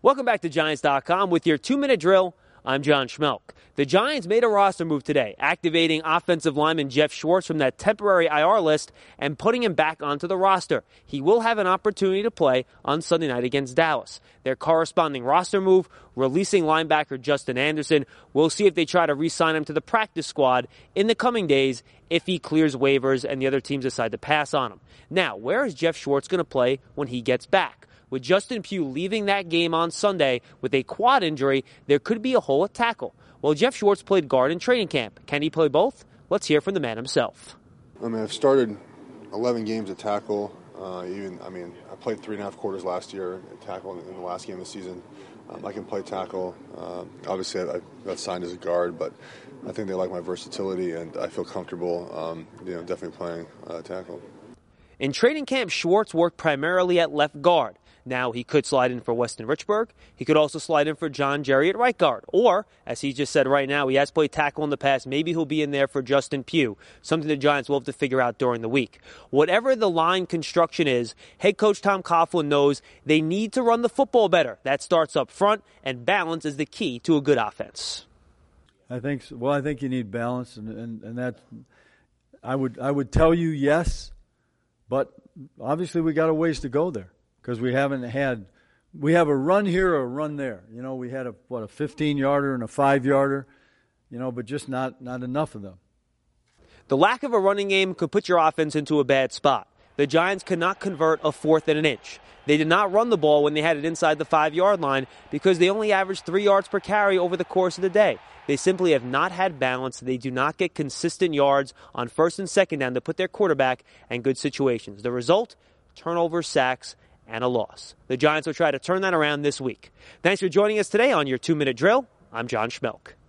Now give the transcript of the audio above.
Welcome back to Giants.com with your 2-minute drill. I'm John Schmelk. The Giants made a roster move today, activating offensive lineman Jeff Schwartz from that temporary IR list and putting him back onto the roster. He will have an opportunity to play on Sunday night against Dallas. Their corresponding roster move, releasing linebacker Justin Anderson. We'll see if they try to re-sign him to the practice squad in the coming days if he clears waivers and the other teams decide to pass on him. Now, where is Jeff Schwartz going to play when he gets back? With Justin Pugh leaving that game on Sunday with a quad injury, there could be a hole at tackle. Well, Jeff Schwartz played guard in training camp. Can he play both? Let's hear from the man himself. I've started 11 games at tackle. I played 3.5 quarters last year at tackle in the last game of the season. I can play tackle. Obviously, I got signed as a guard, but I think they like my versatility, and I feel comfortable definitely playing tackle. In training camp, Schwartz worked primarily at left guard. Now, he could slide in for Weston Richburg. He could also slide in for John Jerry at right guard. Or, as he just said right now, he has played tackle in the past. Maybe he'll be in there for Justin Pugh, something the Giants will have to figure out during the week. Whatever the line construction is, head coach Tom Coughlin knows they need to run the football better. That starts up front, and balance is the key to a good offense. I think so. Well, I think you need balance, and that I would tell you yes, but obviously we got a ways to go there. Because we have a run here or a run there. We had a 15-yarder and a 5-yarder, but just not enough of them. The lack of a running game could put your offense into a bad spot. The Giants could not convert a 4th and an inch. They did not run the ball when they had it inside the 5-yard line because they only averaged 3 yards per carry over the course of the day. They simply have not had balance. They do not get consistent yards on 1st and 2nd down to put their quarterback in good situations. The result? Turnovers, sacks, and a loss. The Giants will try to turn that around this week. Thanks for joining us today on your 2-minute drill. I'm John Schmelk.